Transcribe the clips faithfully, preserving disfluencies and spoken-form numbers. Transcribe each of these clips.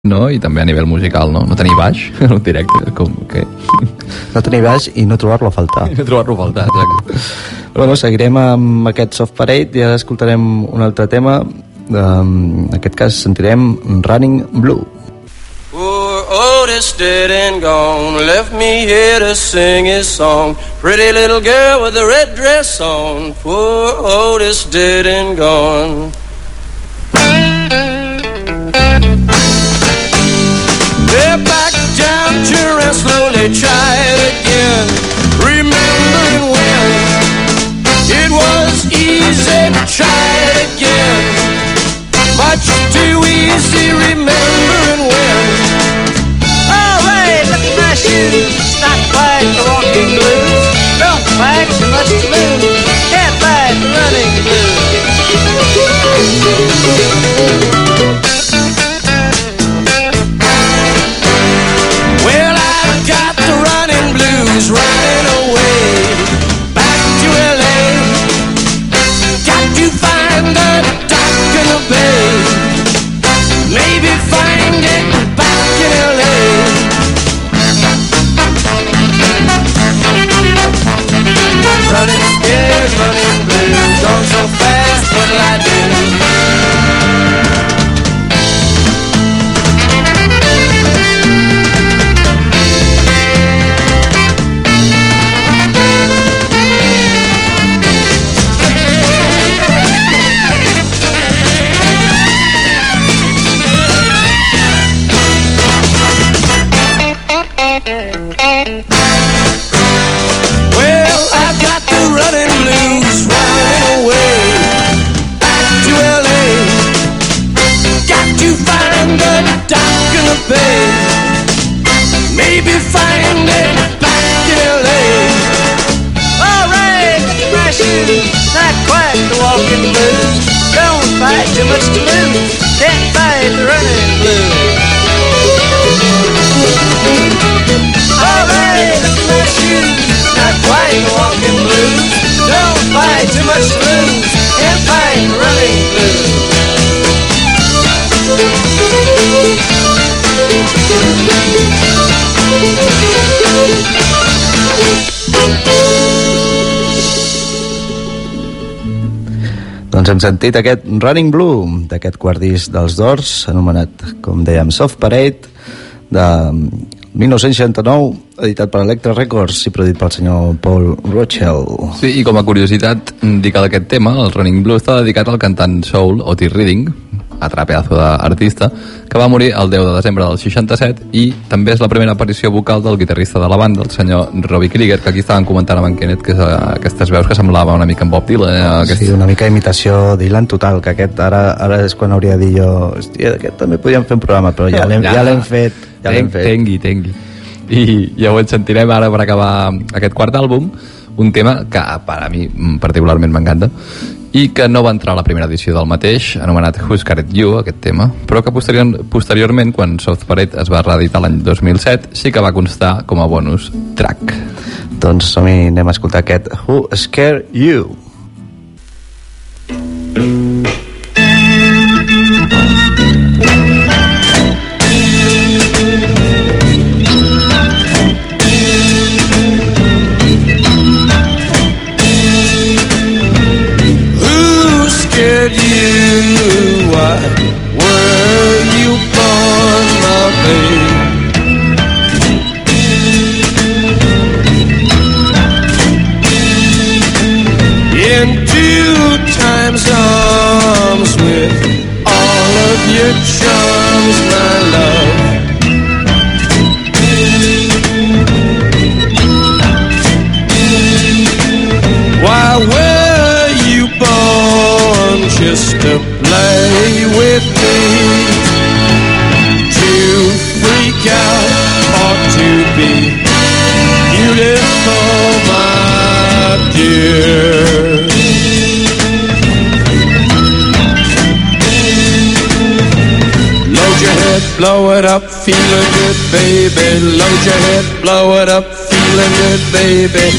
no? I també a nivell musical, no? No tenir baix en un directe, com que... No tenir baix i no trobar-lo a faltar. I no trobar-lo a faltar, exacte. Bueno, seguirem amb aquest Soft Parade i ara escoltarem un altre tema. En aquest cas sentirem Running Blue. Poor Otis dead and gone, left me here to sing his song. Pretty little girl with a red dress on. Poor Otis dead and gone. They're back down to and slowly try it again. Remembering when it was easy to try it again. Much too easy remembering when. Oh, hey, look at my shoes. Not quite the walking blues. Don't fight too much to lose. Can't fight the running blues. Well, I've got the running blues running away back to L A. Got to find a dock in the bay. Maybe find it back in L A. Running scared, running blues, gone so fast, what'll I do? Well, I've got the running blues running away back to L A. Got to find a dock in the bay. Maybe find it back in L A. All right, look at my shoes. Not quite the walking blues. Don't fight too much to lose. Can't fight the running blues. All right, look at my shoes. Not quite the walking blues. Don't fight too much to lose. Can't fight the running blues. Doncs hem sentit aquest Running Blue d'aquest quart disc dels Doors, anomenat, com dèiem, Soft Parade, de dinou seixanta-nou, editat per Elektra Records i produït pel senyor Paul Rochelle. Sí, i com a curiositat, dir que aquest tema, el Running Blue, està dedicat al cantant soul Otis Redding, altre pedazo d'artista, que va morir el deu de desembre del seixanta-set, i també és la primera aparició vocal del guitarrista de la banda, el senyor Robbie Krieger, que aquí estaven comentant amb en Kenneth que aquestes veus que semblava una mica en Bob Dylan. Eh? Aquest... Sí, una mica imitació Dylan total, que aquest ara, ara és quan hauria de dir jo, hòstia, aquest també podíem fer un programa, però ja l'hem ja, ja fet. Ja l'hem fet. Tengui, tengui. I ja ho sentirem ara per acabar aquest quart àlbum, un tema que per a mi particularment m'encanta i que no va entrar a la primera edició del mateix, anomenat Who's Got It You, aquest tema, però que posterior, posteriorment, quan Soft Parade es va reeditar l'any dos mil set, sí que va constar com a bonus track. Doncs som-hi, anem a escoltar aquest Who Scared You. You, why were you born, my babe? In two times arms with all of your charms, my love. Why were you born just to play with me, to freak out or to be beautiful, my dear? Load your head, blow it up, feeling good, baby. Load your head, blow it up, feeling good, baby.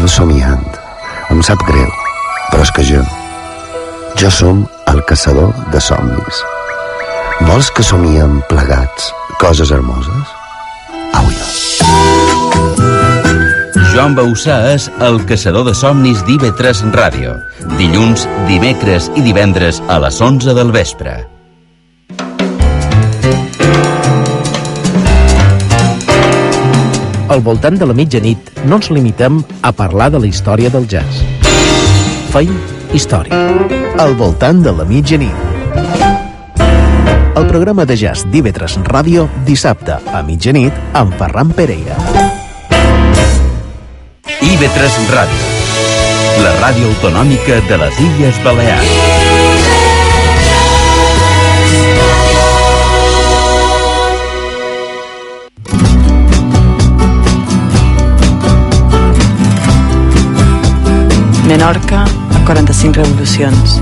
estava somiant. Em sap greu, però és que jo, jo som el caçador de somnis. Vols que somiem plegats coses hermoses? Audio. Joan Bauçà és el caçador de somnis d'I V tres Ràdio. Dilluns, dimecres i divendres a les onze del vespre. Al voltant de la mitjanit no ens limitem a parlar de la història del jazz. Feim història. Al voltant de la mitjanit. El programa de jazz d'I V tres Ràdio, dissabte a mitjanit amb Ferran Pereira. I V tres Ràdio, la ràdio autonòmica de les Illes Balears. Menorca a quaranta-cinc revolucions.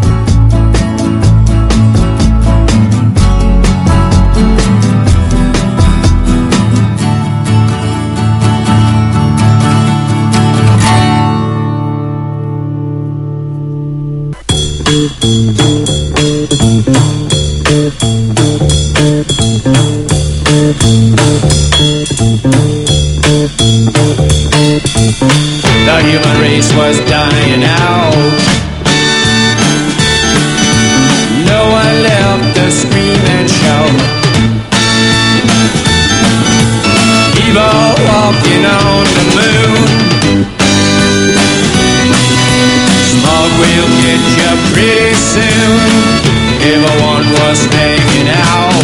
The human race was dying out. No one left to scream and shout. Evil walking on the moon. Smog will get you pretty soon. Everyone was hanging out.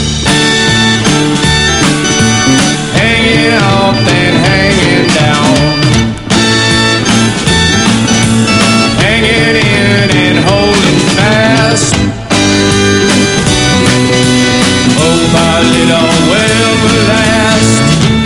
Hanging off and hanging down. Hanging in and holding fast. Hope our little will last.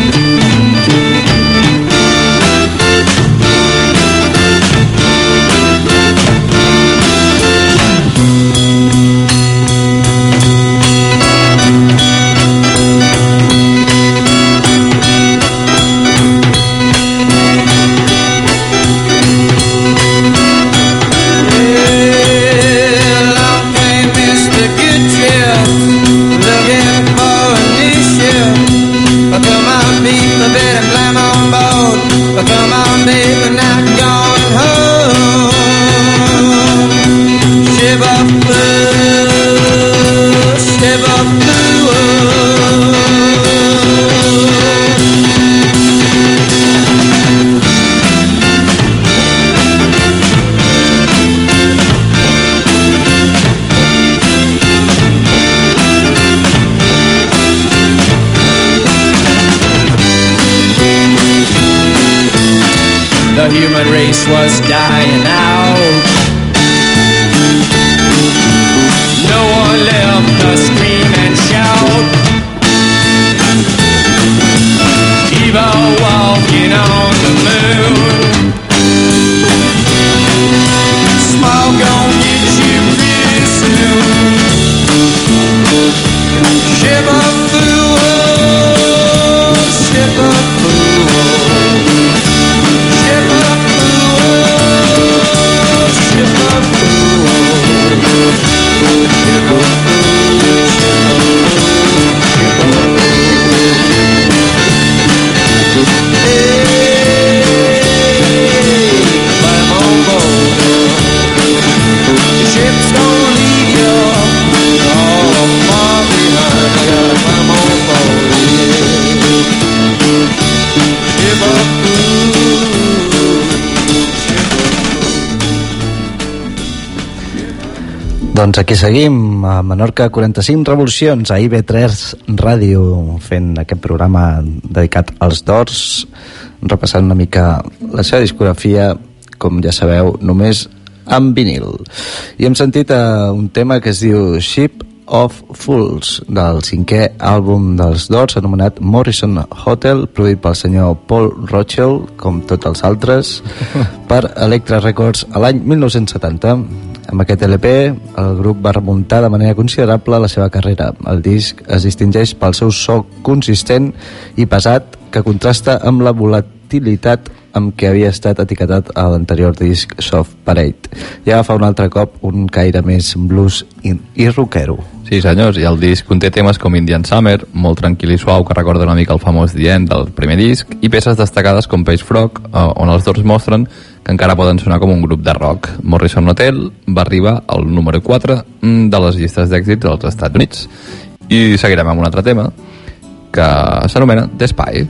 The human race was dying out. No one left to scream and shout. Evil walking on the moon. Small gon' get you pretty soon. Shiver fool, shiver fool. Doncs aquí seguim a Menorca quaranta-cinc revolucions a I V tres Ràdio, fent aquest programa dedicat als Doors, repassant una mica la seva discografia, com ja sabeu, només en vinil. I hem sentit uh, un tema que es diu Ship of Fools, del cinquè àlbum dels Doors, anomenat Morrison Hotel, produït pel senyor Paul Rothchild, com tots els altres, per Elektra Records a l'any mil nou-cents setanta. Amb aquest L P, el grup va remuntar de manera considerable la seva carrera. El disc es distingeix pel seu so consistent i pesat, que contrasta amb la volatilitat amb què havia estat etiquetat a l'anterior disc Soft Parade, i agafa un altre cop un caire més blues i, i rockero. Sí, senyors, i el disc conté temes com Indian Summer, molt tranquil i suau, que recorda una mica el famós The End del primer disc, i peces destacades com Page Frog, on els Doors mostren que encara poden sonar com un grup de rock. Morrison Hotel va arribar al número quatre de les llistes d'èxits dels Estats Units. I seguirem amb un altre tema que s'anomena The Spy.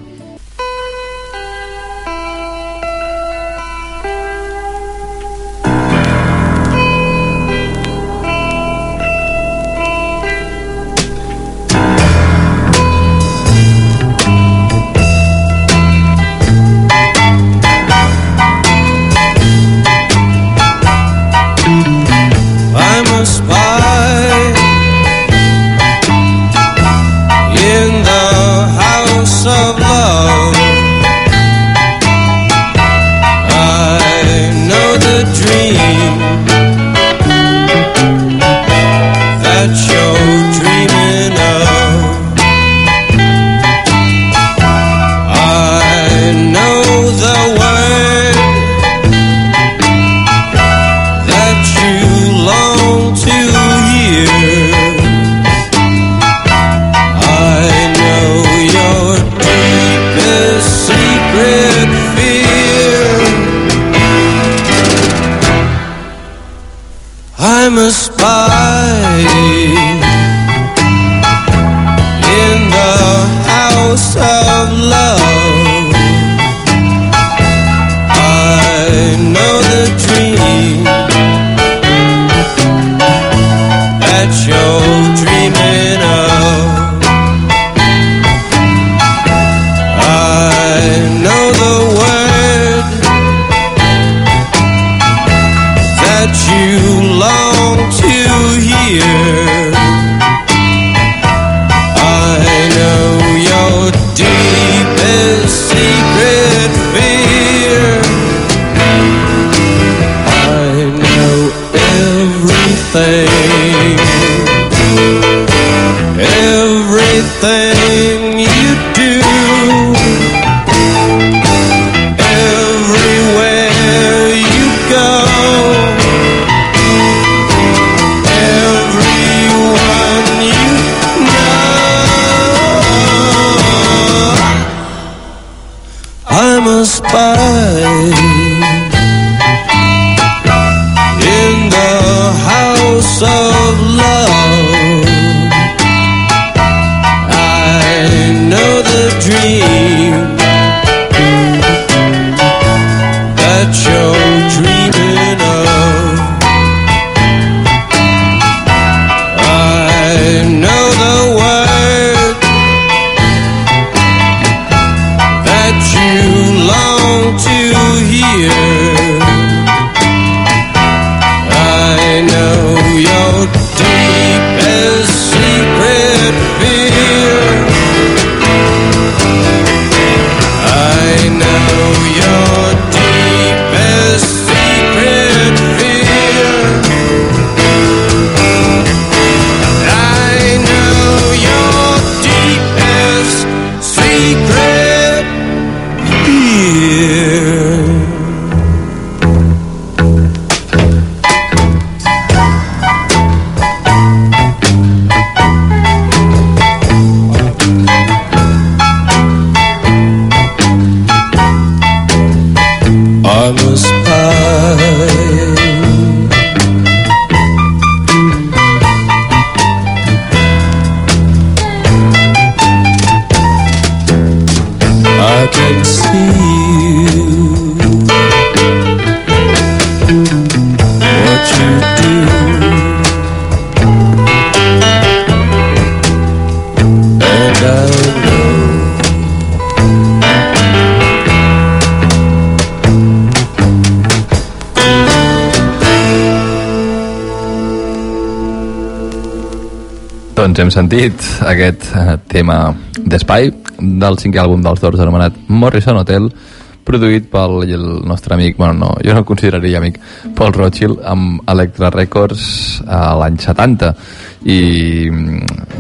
Doncs hem sentit aquest tema d'Espai del cinquè àlbum dels Doors anomenat Morrison Hotel, produït pel el nostre amic, bueno, no, jo no el consideraria amic, Paul Rothchild, amb Elektra Records a l'any setanta. I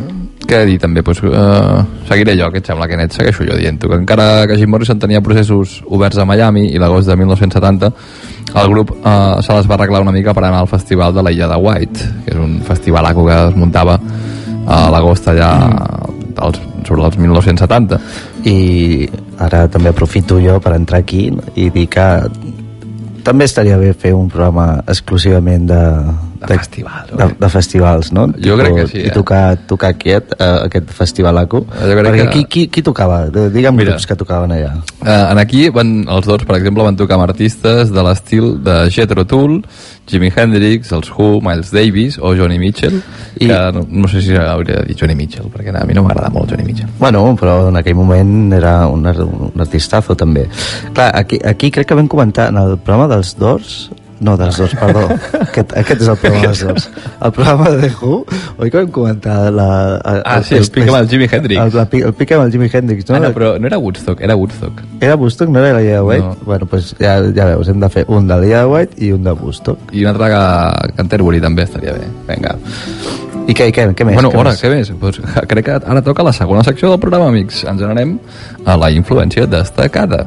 què he dit també? Pues, uh, seguiré jo, què et sembla, Kenneth? Segueixo jo dient-ho, que encara que Jim Morrison tenia processos oberts a Miami i l'agost de mil nou-cents setanta el grup uh, se les va arreglar una mica per anar al festival de l'Illa de White, que és un festivalaco que es muntava a l'agost allà dels, sobre els mil nou-cents setanta. I ara també aprofito jo per entrar aquí i dir que també estaria bé fer un programa exclusivament de, de, de festivals, de, de festivals, no? Jo tipo, crec que sí, eh? I tocar, tocar aquest, uh, aquest festivalaco. Jo crec perquè que... qui, qui, qui tocava? Digue'm grups que tocaven allà. Uh, en aquí van, els dos, per exemple, van tocar amb artistes de l'estil de Jethro Tull, Jimi Hendrix, els Who, Miles Davis o Johnny Mitchell, I... que no, no sé si hauria de dir Johnny Mitchell, perquè a mi no m'agrada molt Johnny Mitchell. Bueno, però en aquell moment era un, un artistazo també. Clar, aquí, aquí crec que vam comentar en el programa dels Doors, no, dels Doors, perdó, aquest, aquest és el programa dels Doors, el programa de The Who, oi que vam comentar la, el, ah, sí, el pic amb el Jimi Hendrix, el, el, el pic amb el Jimi Hendrix, no? Ah, no, però no era Woodstock, era Woodstock era Woodstock, no era la Illa de White? No. Bueno, pues ja, ja veus, hem de fer un de la Illa de White i un de Woodstock i un altre a Canterbury també estaria bé. Vinga. I què, què, què més? Bueno, què ora, més? què més? Pues, crec que ara toca la segona secció del programa, amics. Ens n'anem a la influència destacada.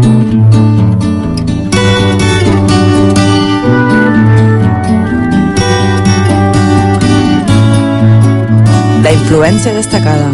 La influència destacada.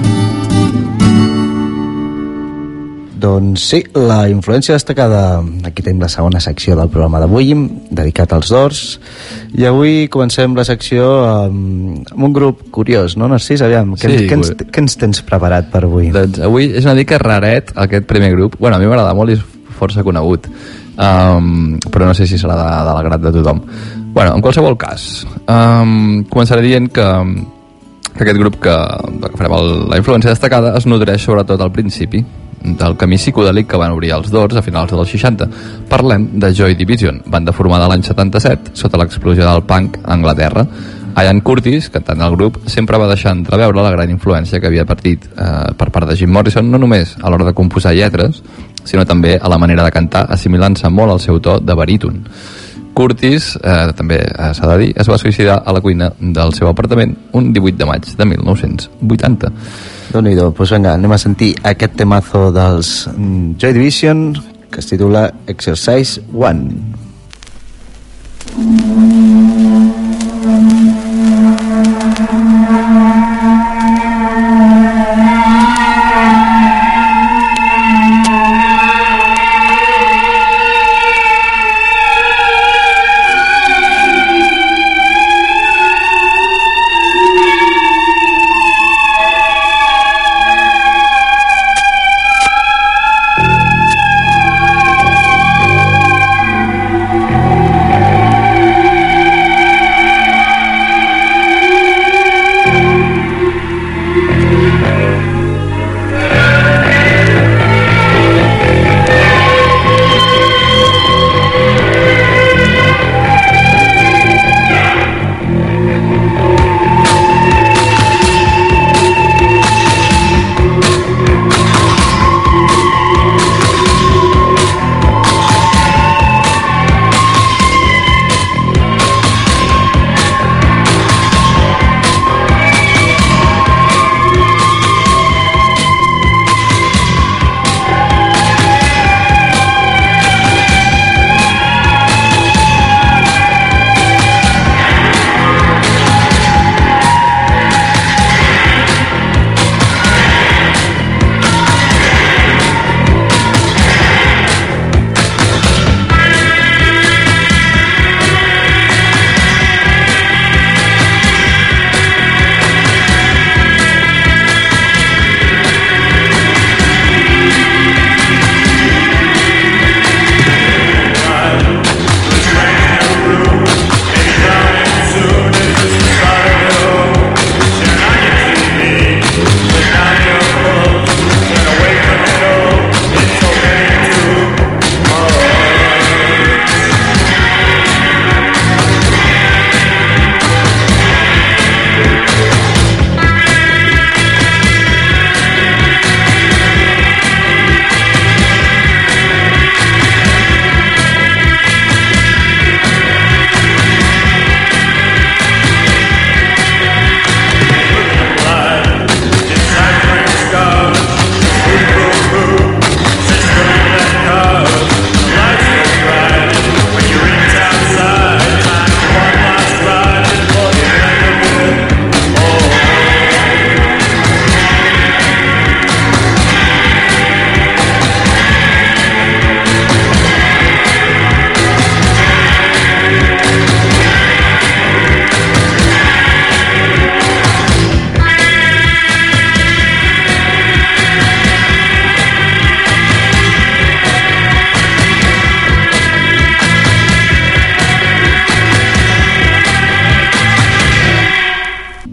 Doncs sí, la influència destacada. Aquí tenim la segona secció del programa d'avui, dedicat als Doors. I avui comencem la secció amb, amb un grup curiós, no, Narcís? Aviam, què, Sí, què, ens, què ens tens preparat per avui? Doncs avui és una mica raret aquest primer grup. Bueno, a mi m'agrada molt i és força conegut. Um, però no sé si serà de, de la grat de tothom. Bueno, en qualsevol cas, um, començaré dient que que aquest grup que, que farem el, la influència destacada es nodreix sobretot al principi del camí psicodèlic que van obrir els Doors a finals dels seixanta. Parlem de Joy Division, banda formada l'any setanta-set sota l'explosió del punk a Anglaterra. Ian Curtis, cantant del grup, sempre va deixar entreveure la gran influència que havia partit eh, per part de Jim Morrison, no només a l'hora de composar lletres, sinó també a la manera de cantar, assimilant-se molt al seu to de baríton. Curtis, eh, també eh, s'ha de dir, es va suïcidar a la cuina del seu apartament un divuit de maig de mil nou-cents vuitanta. Déu-n'hi-do, doncs vinga, anem a sentir aquest temazo dels mm, Joy Division que es titula Exercise One.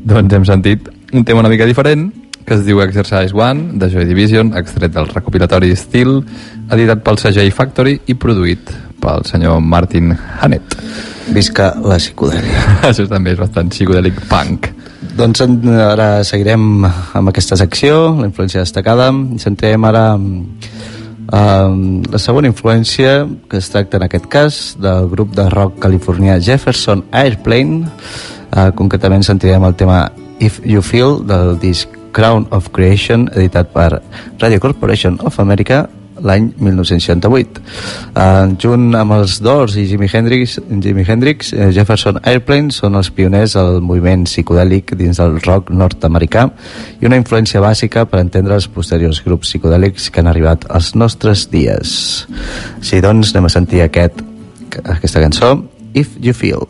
doncs hem sentit un tema una mica diferent, que es diu Exercise One, de Joy Division, extret del recopilatori Steel, editat pel segell Factory i produït pel senyor Martin Hannett. Visca la psicodèlia. Això també és bastant psicodèlic punk. Doncs ara seguirem amb aquesta secció, la influència destacada, i centrem ara Uh, la segona influència, que es tracta en aquest cas del grup de rock californià Jefferson Airplane. Uh, concretament sentirem el tema If You Feel del disc Crown of Creation, editat per Radio Corporation of America l'any mil nou-cents seixanta-vuit. Uh, junt amb els Doors i Jimi Hendrix, Jimi Hendrix uh, Jefferson Airplane són els pioners del moviment psicodèlic dins del rock nord-americà i una influència bàsica per entendre els posteriors grups psicodèlics que han arribat als nostres dies. Així doncs, anem a sentir aquest, aquesta cançó, If You Feel.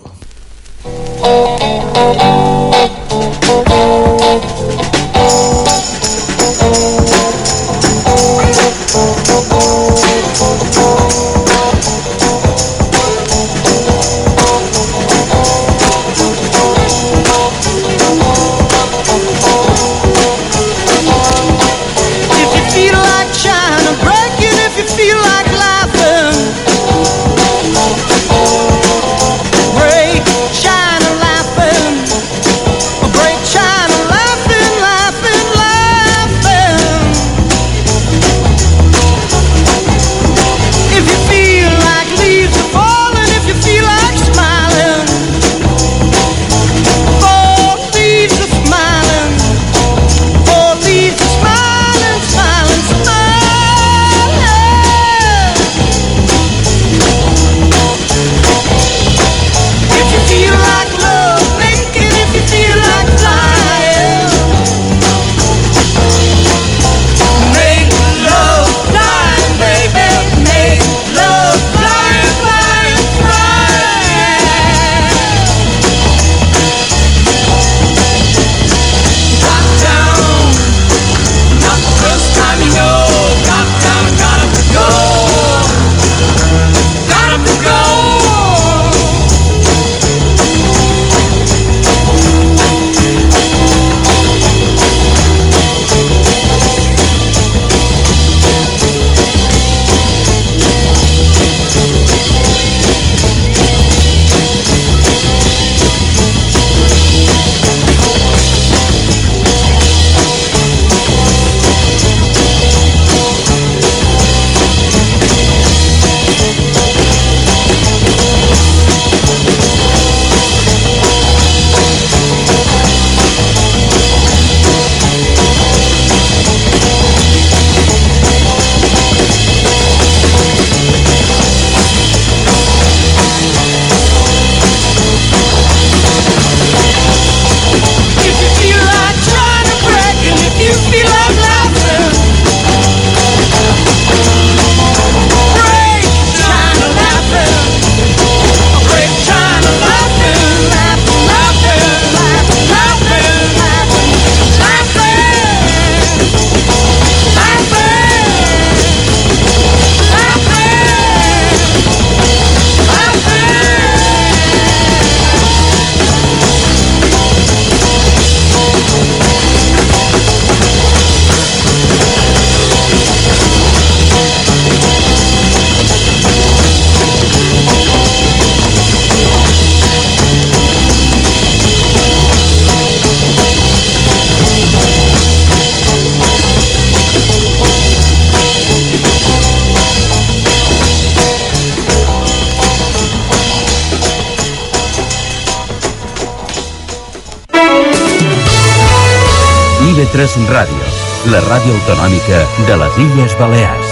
i ve tres Ràdio, la ràdio autonòmica de les Illes Balears.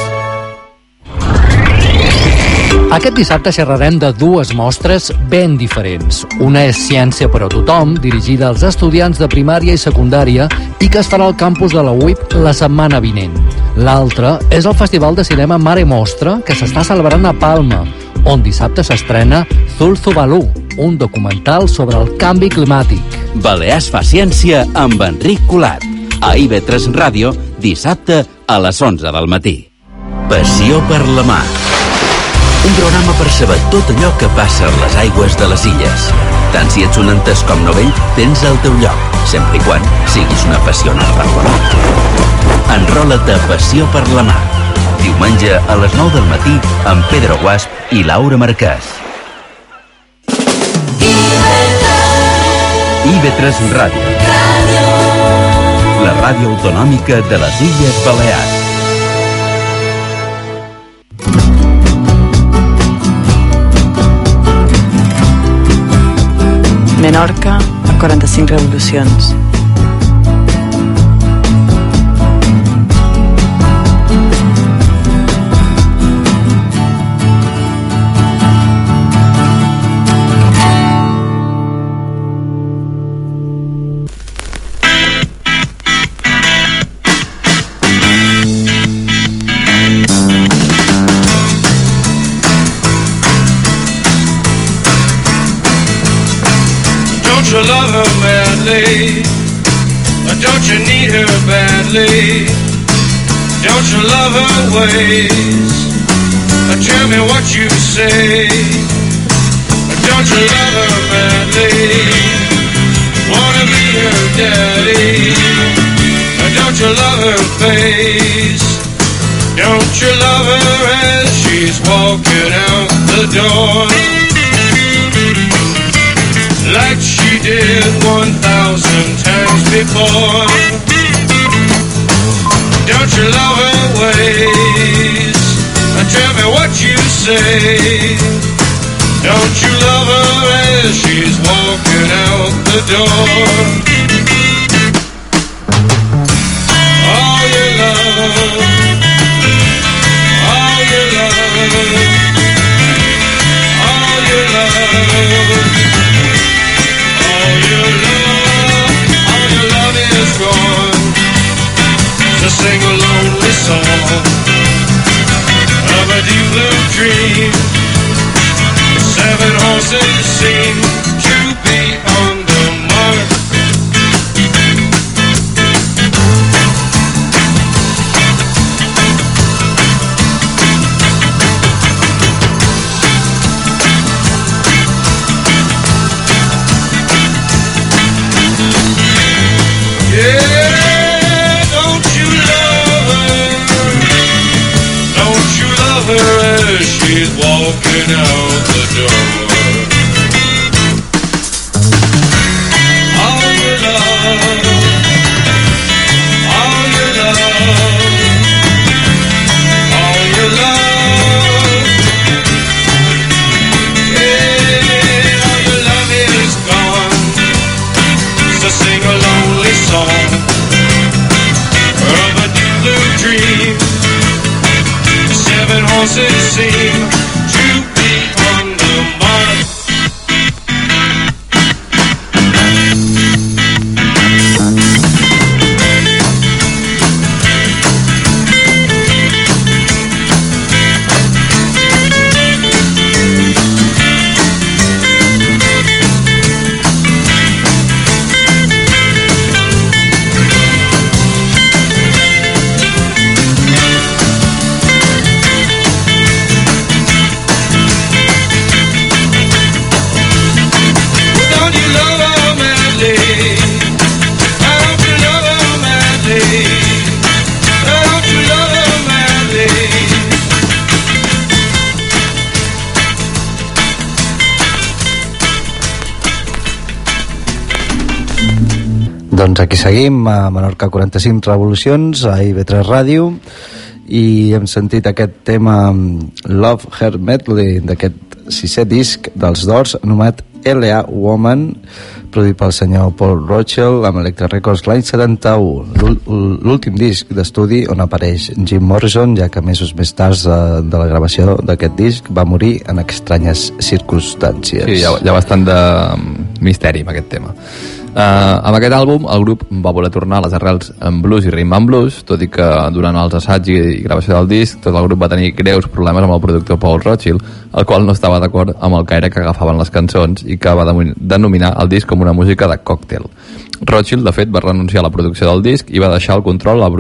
Aquest dissabte xerrarem de dues mostres ben diferents. Una és Ciència per a tothom, dirigida als estudiants de primària i secundària i que es farà al campus de la U I P la setmana vinent. L'altra és el Festival de Cinema Mare Mostra, que s'està celebrant a Palma, on dissabte s'estrena Zulzubalú, un documental sobre el canvi climàtic. Balears fa ciència amb Enric Colat. A i ve tres Ràdio, dissabte a les onze del matí. Passió per la mar. Un programa per saber tot allò que passa a les aigües de les illes. Tant si ets un entès com novell, tens el teu lloc, sempre i quan siguis un apassionat per la mar. Enrola't a Passió per la Mar. Diumenge a les nou del matí amb Pedro Guasp i Laura Marquès. I V tres Ràdio. La ràdio autonòmica de les Illes Balears. Menorca a quaranta-cinc revolucions. Don't you love her madly? Or don't you need her badly? Don't you love her ways? Or tell me what you say. Or don't you love her madly? Wanna be her daddy? Or don't you love her face? Don't you love her as she's walking out the door? Like she did one thousand times before. Don't you love her ways? Tell me what you say. Don't you love her as she's walking out the door? All your love, all your love, all your love. To sing a lonely song of a deep blue dream. Seven horses seem to be on the mark. Yeah. She's walking out the door. All your love, all your love, all your love. Yeah, all your love is gone. So sing a lonely song of a deep blue dream. Seven horses seem to be on the mark. Doncs aquí seguim a Menorca quaranta-cinc revolucions a I V tres Ràdio i hem sentit aquest tema Love Her Medley d'aquest sisè disc dels Doors anomenat L A Woman, produït pel senyor Paul Rochelle amb Elektra Records l'any setanta-u, l'últim disc d'estudi on apareix Jim Morrison, ja que mesos més tard de, de la gravació d'aquest disc va morir en estranyes circumstàncies. Sí, hi ha, hi ha bastant de misteri amb aquest tema. Uh, amb aquest àlbum el grup va voler tornar a les arrels en blues i rhythm and blues, tot i que durant els assaigs i gravació del disc tot el grup va tenir greus problemes amb el productor Paul Rothchild, el qual no estava d'acord amb el caire que agafaven les cançons i que va denominar el disc com una música de còctel. Rothchild, de fet, va renunciar a la producció del disc i va deixar el control a Bruce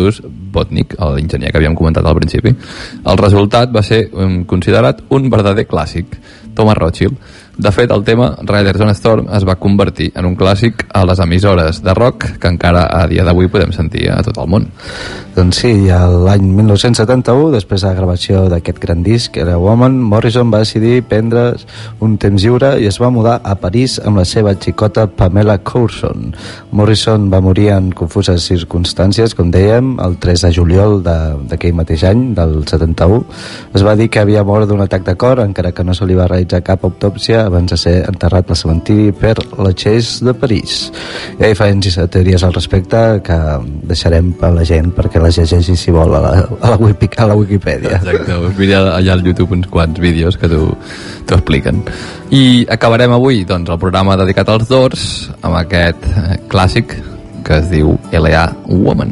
Botnick, l'enginyer que havíem comentat al principi. El resultat va ser um, considerat un verdader clàssic, Thomas Rothschild. De fet, el tema Riders on a Storm es va convertir en un clàssic a les emissores de rock que encara a dia d'avui podem sentir a tot el món. Doncs sí, l'any mil nou-cents setanta-u, després de la gravació d'aquest gran disc, era Woman, Morrison va decidir prendre un temps lliure i es va mudar a París amb la seva xicota Pamela Courson. Morrison va morir en confuses circumstàncies, com dèiem, el tres de juliol d'aquell mateix any, del setanta-u. Es va dir que havia mort d'un atac de cor, encara que no se li va realitzar cap autòpsia abans de ser enterrat al cementiri per Lachaise de París. Hi ha diferents teories al respecte que deixarem per la gent perquè les llegeixi, si vol, a la, a la, Wiki, a la Wikipedia. Exacte, us mira allà al YouTube uns quants vídeos que t'ho expliquen. I acabarem avui doncs, el programa dedicat als Doors amb aquest clàssic que es diu L A Woman.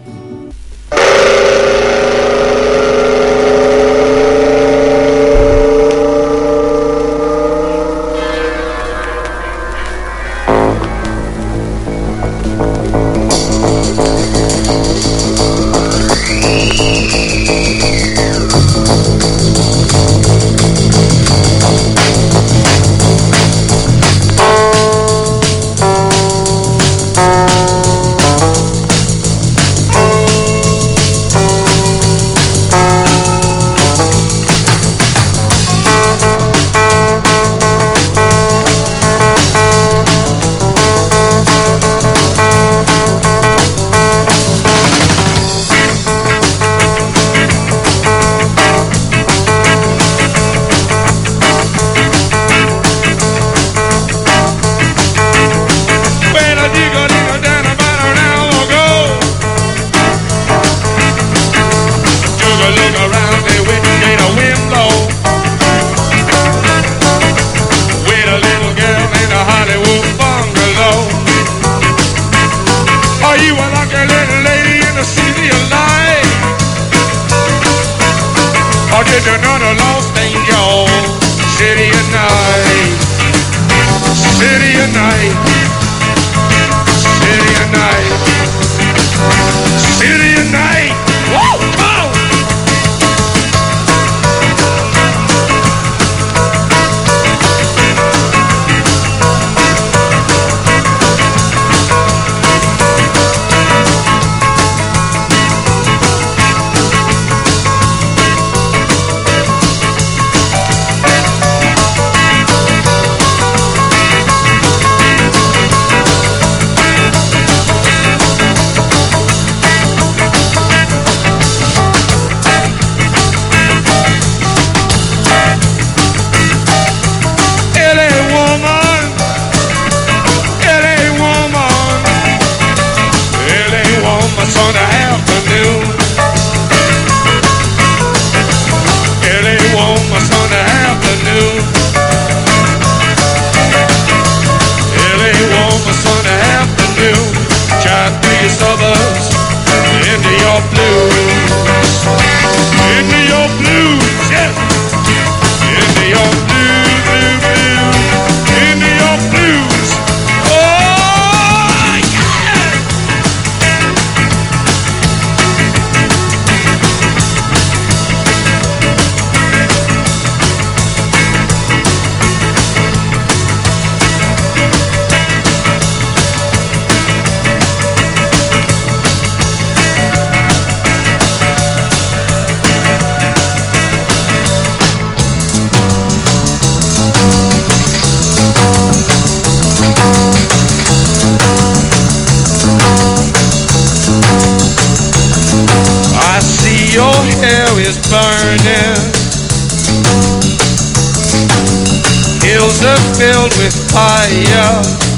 Filled with fire.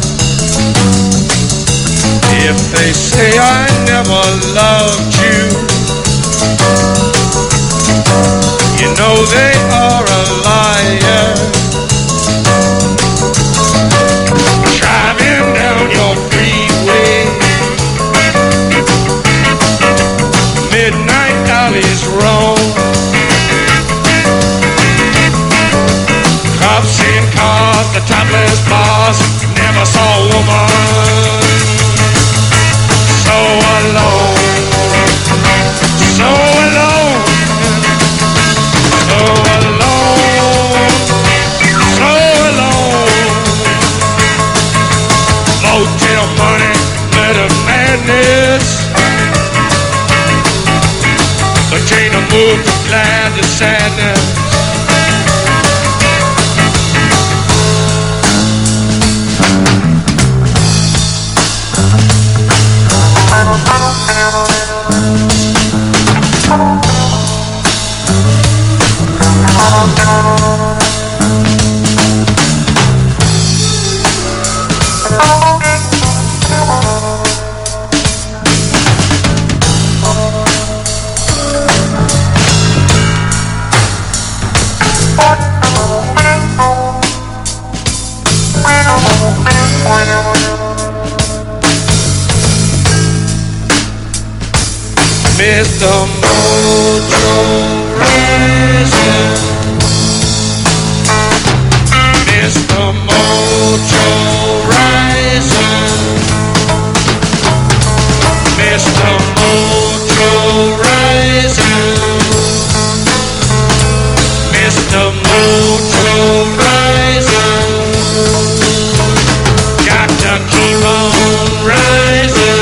If they say I never loved you, you know they are a liar. Driving down your freeway, midnight alleys roam, cops in cars, the topless bars, never saw a woman so alone. Motel money, little madness. A chain of move from glad to sadness. Mister Mojo Rising, Mister Mojo Rising, Mister Mojo Rising, Mister Mojo Rising, got to keep on rising.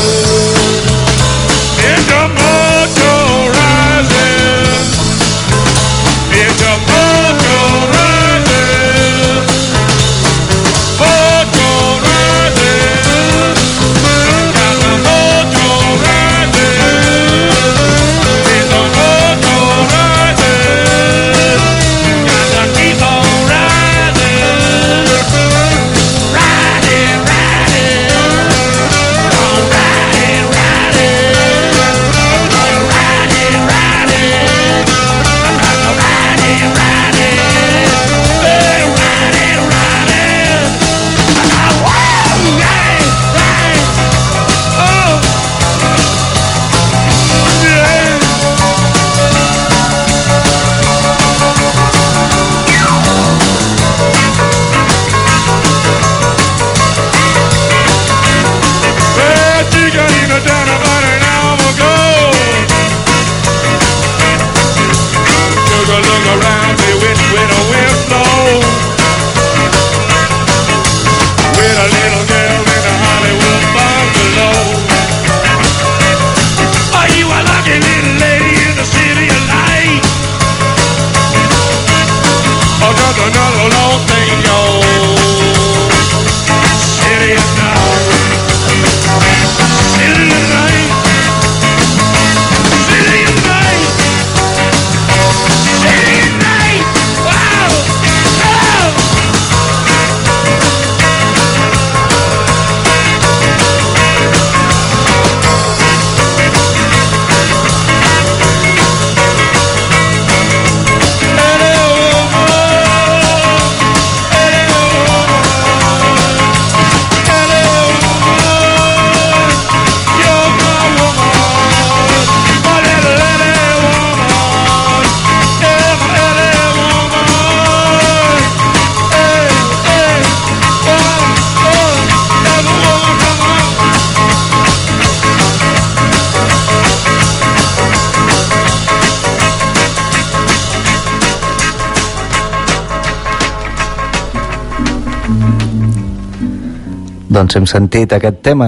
Doncs hem sentit aquest tema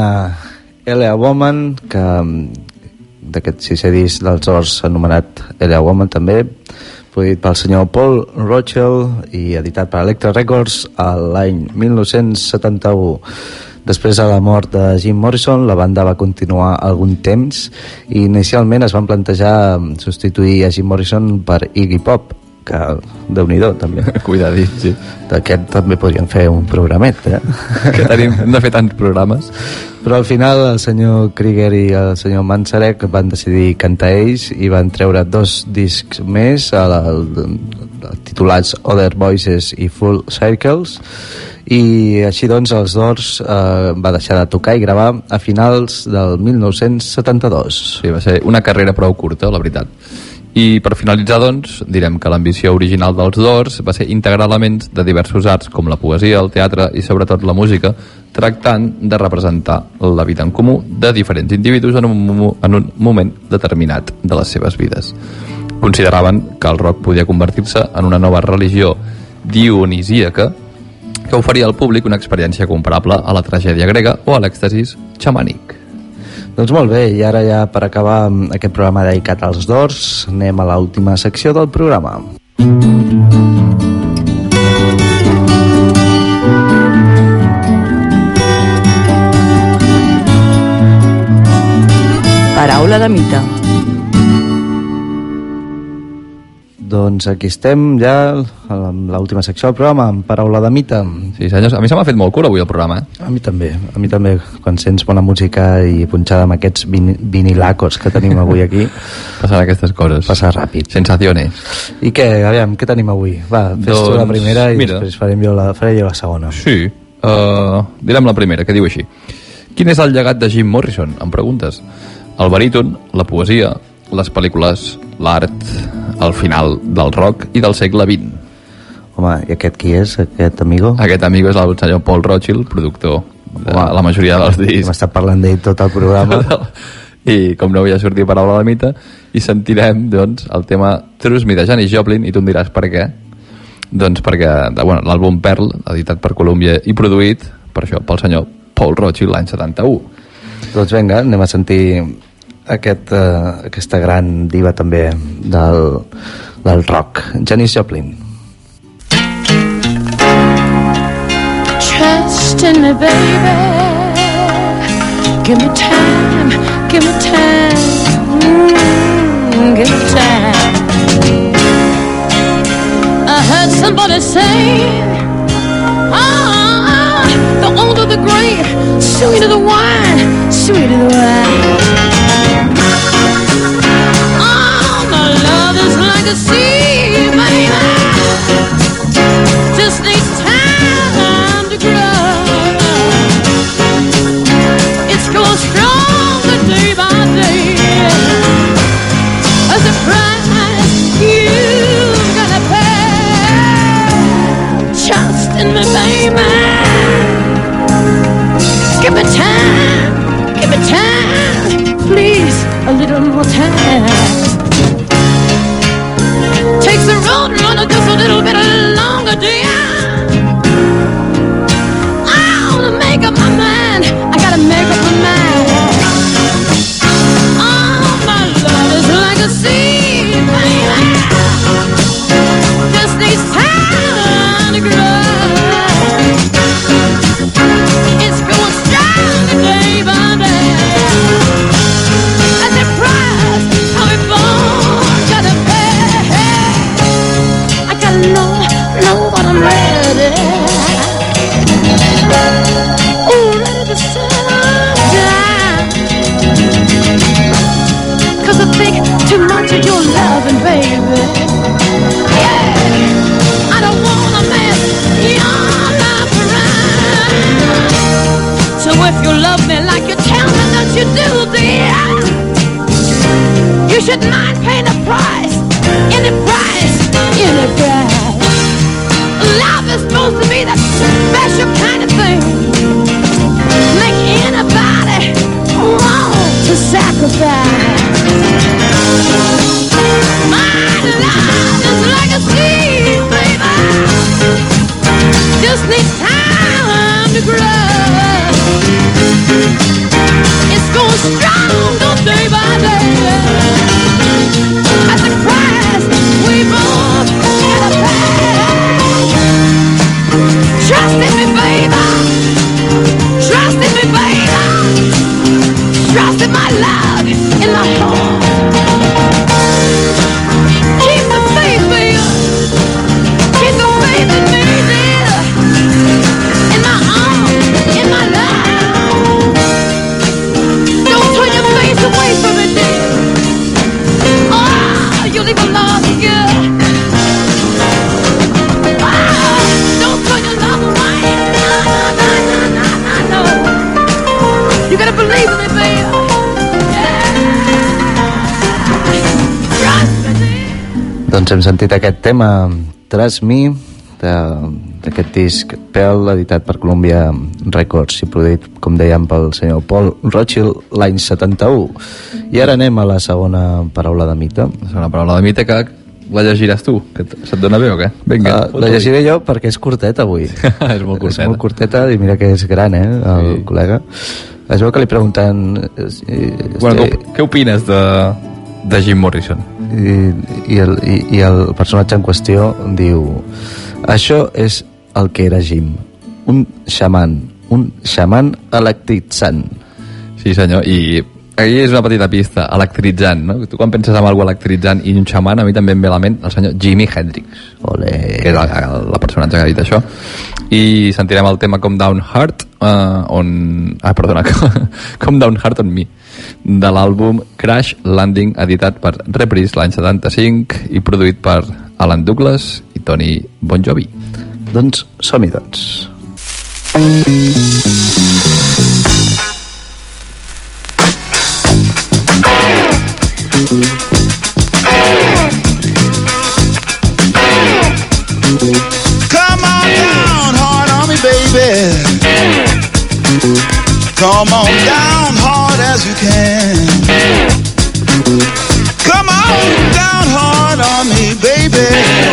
L A Woman, que d'aquest sisè disc dels Doors anomenat L A Woman també, produït pel senyor Paul Rochelle i editat per Elektra Records l'any mil nou-cents setanta-u. Després de la mort de Jim Morrison, la banda va continuar algun temps i inicialment es van plantejar substituir a Jim Morrison per Iggy Pop, que Déu-n'hi-do també. Cuidadit, sí. D'aquest també podríem fer un programet, eh? Que tenim, hem de fer tants programes. Però al final el senyor Krieger i el senyor Manzarek van decidir cantar ells i van treure dos discs més, el, el, el, titulats Other Voices i Full Circles, i així doncs els Doors eh, va deixar de tocar i gravar a finals del mil nou-cents setanta-dos. Sí, va ser una carrera prou curta, la veritat. I per finalitzar, doncs, direm que l'ambició original dels Doors va ser integrar elements de diversos arts, com la poesia, el teatre i sobretot la música, tractant de representar la vida en comú de diferents individus en un, en un moment determinat de les seves vides. Consideraven que el rock podia convertir-se en una nova religió dionisíaca que oferia al públic una experiència comparable a la tragèdia grega o a l'èxtasis xamànic. Doncs molt bé, i ara ja per acabar aquest programa dedicat als Doors, anem a l'última secció del programa. Paraula de mite. Doncs aquí estem ja amb l'última secció del programa, amb Paraula de mite. Sí, senyors, a mi se m'ha fet molt curt avui el programa, eh? A mi també, a mi també, quan sents bona música i punxada amb aquests vin vinilacos que tenim avui aquí. Passen aquestes coses. Passa ràpid. Sensaciones. I què, aviam, què tenim avui? Va, fes doncs, tu la primera i mira, després farem jo la, faré jo la segona. Sí, uh, direm la primera, que diu així. Quin és el llegat de Jim Morrison? Em preguntes. El baríton, la poesia, les pel·lícules, l'art, el final del rock i del segle vint. Home, i aquest qui és, aquest amigo? Aquest amigo és el senyor Paul Rothchild, productor de Home, la majoria dels discs. Hem estat parlant d'ell tot el programa. I com no havia sortit Paraula de mite, i sentirem doncs, el tema Trust Me de Janis Joplin, i tu em diràs per què. Doncs perquè de, bueno, l'àlbum Pearl, editat per Columbia i produït, per això, pel senyor Paul Rothchild l'any setanta-u. Doncs vinga, anem a sentir aquest, uh, aquesta gran diva també del, del rock, Janis Joplin. Trust in me, baby. Give me time, give me time, mm, give me time. I heard somebody say, ah, the older the grape, sweeter the wine, sweeter the wine. Oh, my love is like a sea, baby. Just needs time to grow. It's growing stronger day by day. As the price you've gotta pay. Trust in me, baby. Give me time, give me time, please, a little more time. Takes a road runner just a little bit longer, dear. I wanna make up my mind, I gotta make up my mind. Oh, my love is like a sea, baby. Just needs time to grow. It's going strong day by day. As the price of it born gotta pay. I gotta know, know what I'm ready. Ooh, ready to settle down. 'Cause I think too much of your loving, baby. Yeah, I don't wanna mess your life around. So if you love me like you tell me that you do, dear, you should mind paying a price, any price, any price. Love is supposed to be that special kind of thing, make anybody want to sacrifice. My love is like a sea, baby. Just needs time to grow. It's going stronger day by day. At the price we both gotta pay. Trust in me, baby. Trust in me, baby. Trust in my love, in my heart. Keep the faith, baby. Keep the faith in me, dear. In my arms, in my life. Don't turn your face away from me, dear. Oh, you'll leave a lost girl. Oh, don't turn your love away. No, no, no, no, no, no. You gotta believe in me, baby. Doncs hem sentit aquest tema Trust Me d'aquest disc Pearl, editat per Columbia Records i produït, com dèiem, pel senyor Paul Rothchild l'any setanta-u. I ara anem a la segona paraula de mite. La segona paraula de mite, que la llegiràs tu? Que se't dona bé o què? Vinga, uh, la llegiré jo perquè és curteta avui. És molt curteta. És molt curteta i mira que és gran, eh, el sí. col·lega. Es veu que li pregunten... Eh, bueno, este... què opines de, de Jim Morrison? I, i, el, i, I el personatge en qüestió diu: això és el que era Jim, un xaman, un xaman electritzant. Sí, senyor, i aquí és una petita pista, electritzant, no? Tu quan penses en algú electritzant i un xaman, a mi també em ve a la ment el senyor Jimi Hendrix. Olé. Que és la, la personatge que ha dit això. I sentirem el tema Come Down Hard, uh, on... Ah, perdona, Come Down Hard on Me, de l'àlbum Crash Landing, editat per Reprise l'any setanta-cinc i produït per Alan Douglas i Tony Bon Jovi. Doncs som-hi, doncs. Come on down hard on me, baby. Come on down hard as you can. Come on down hard on me, baby.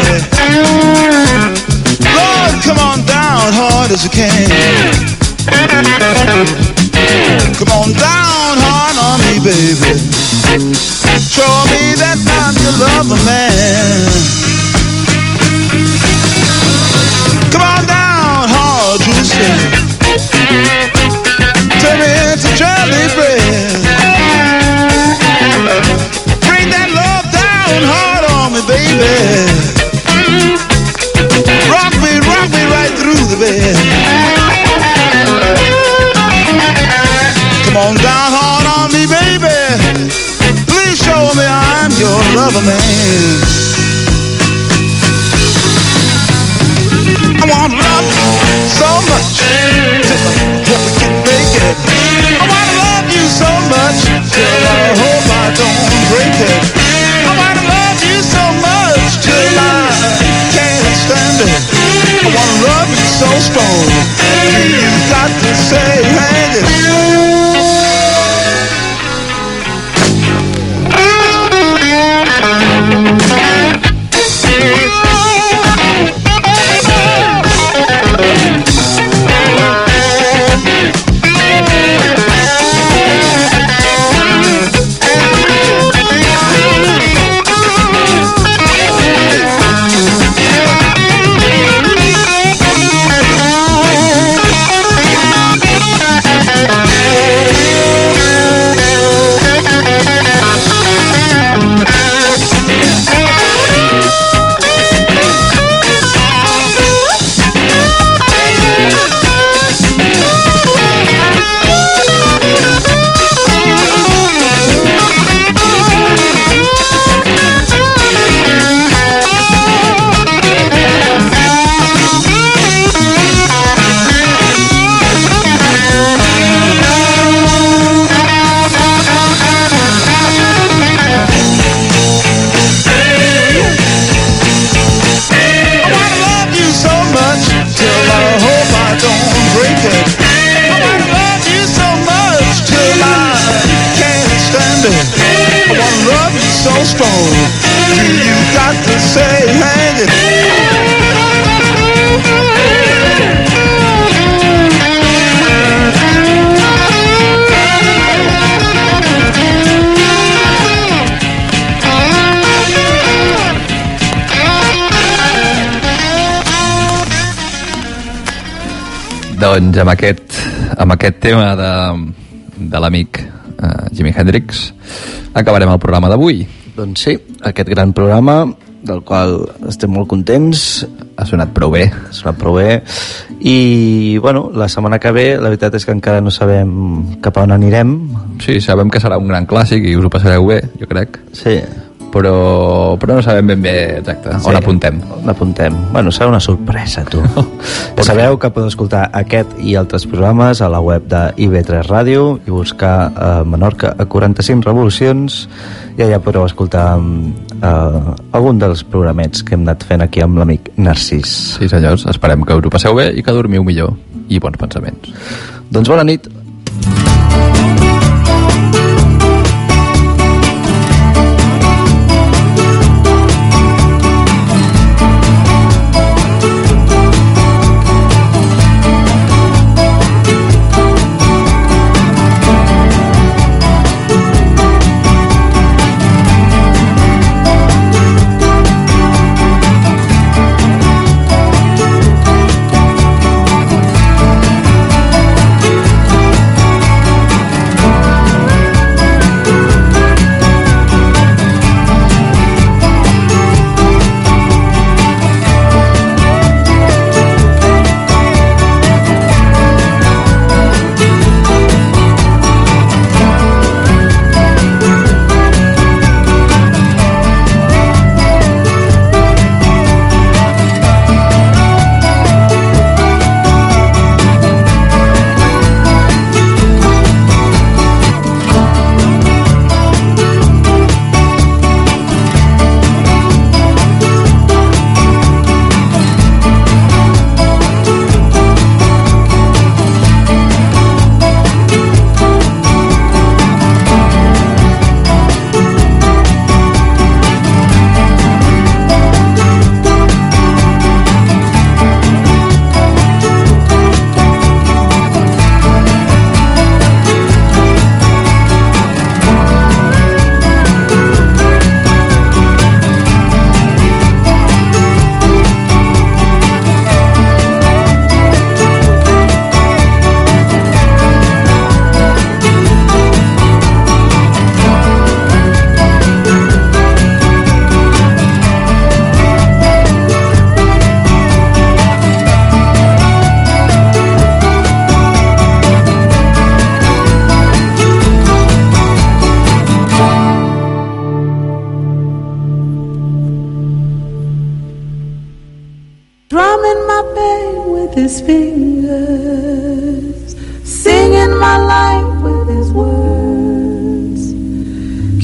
Lord, come on down hard as you can. Come on down hard on me, baby. Show me that I'm your lover, man. Come on down hard, you say. Turn me into jelly bread. Bring that love down hard on me, baby. Rock me, rock me right through the bed. Come on down hard on me, baby. Please show me I'm your lover, man. I want love so much till I hope I can make it. I want to love you so much till I hope I don't break it. I want to love you so much till I can't stand it. I want to love you so strong you got to say hang it. Doncs amb aquest, amb aquest tema de, de l'amic uh, Jimi Hendrix acabarem el programa d'avui. Doncs sí, aquest gran programa del qual estem molt contents. Ha sonat prou bé. Ha sonat prou bé. I, bueno, la setmana que ve, la veritat és que encara no sabem cap a on anirem. Sí, sabem que serà un gran clàssic i us ho passareu bé, jo crec. Sí. Però, però no sabem ben bé exacte sí, on apuntem. On apuntem. Bueno, serà una sorpresa, tu. Ja sabeu que podeu escoltar aquest i altres programes a la web de I V tres Ràdio i buscar a Menorca a quaranta-cinc revolucions i allà podeu escoltar uh, algun dels programets que hem anat fent aquí amb l'amic Narcís. Sí, senyors, esperem que us ho passeu bé i que dormiu millor i bons pensaments. Doncs bona nit.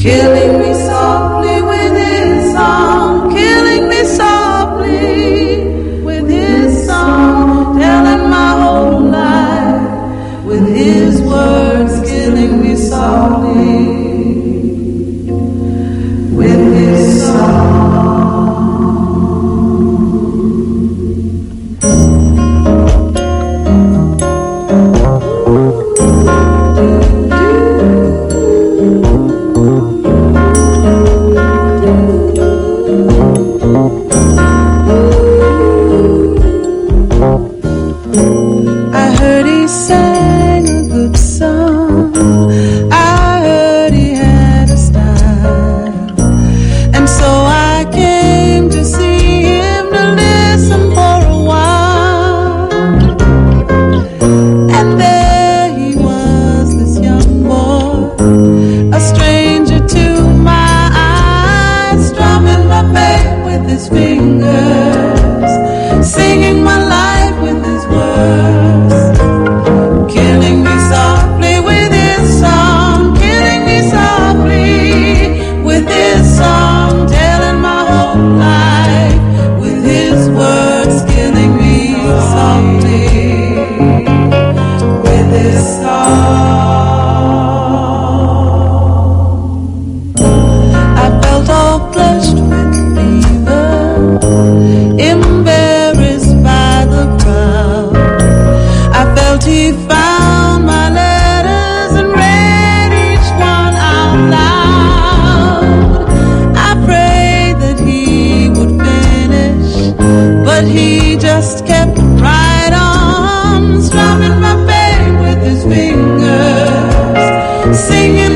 killing me softly with his song, killing me softly with his song, telling my whole life with his words, killing me softly with his song. Singing